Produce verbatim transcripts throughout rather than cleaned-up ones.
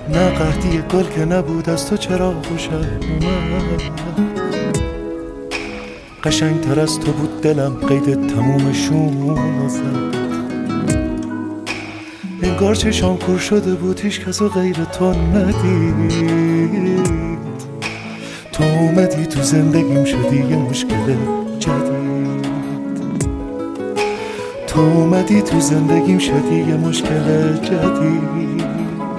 نه قحطی گل که نبود از تو چرا خوشم اومد. قشنگ تر از تو بود دلم قید تمومشون زد. انگار چشام کور شده بود هیچ کسو غیر تو ندید. تو اومدی تو زندگیم شدی یه مشکل جدید. تو اومدی تو زندگیم شدی یه مشکل جدید.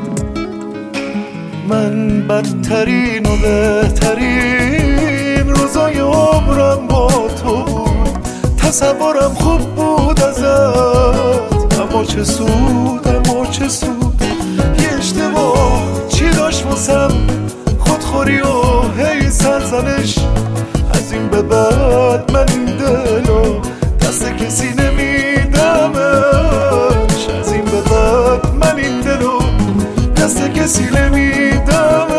من بدترین و بهترین روزای عمرم با تو بود. تصورم خوب بود ازت، اما چه سود اما چه سود. یه اشتباه چی داشت واسم، خودخوری و هی سرزنش. از این به بعد من این دلو دست کسی نمیدمش. از این به بعد من این دلو دست کسی نمیدمش.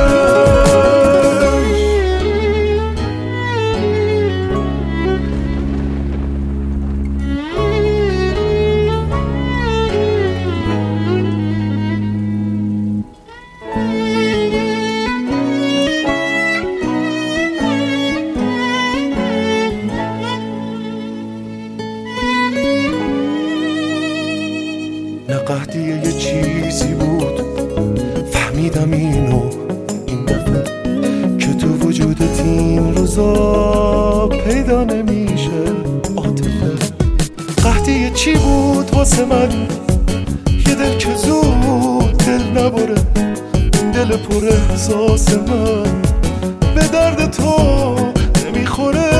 نه قحطی یه چیزی بود فهمیدم اینو این دفعه، که تو وجودت این روزا پیدا نمیشه عاطفه. قحطی چی بود واسه من، یه دل که زود دل نبره. این دل پر احساس من به درد تو نمیخوره.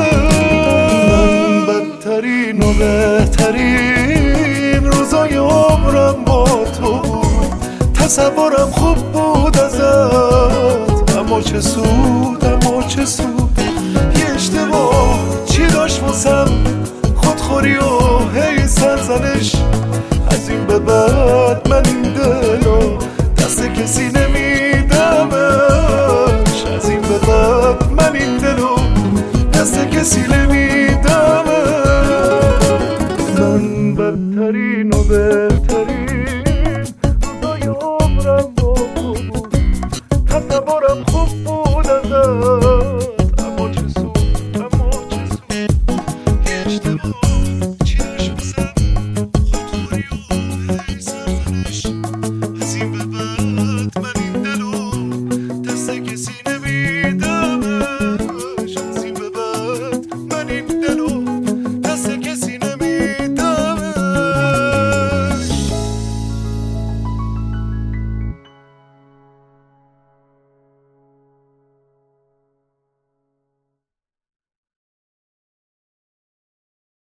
من بدترین و بهترین روزای عمرم با تو بود. تصورم خوب بود ازت، اما چه سود اما چه سود. یه اشتباه چی داشت واسم، خودخوری و هی سرزنش. از این به بعد من این دل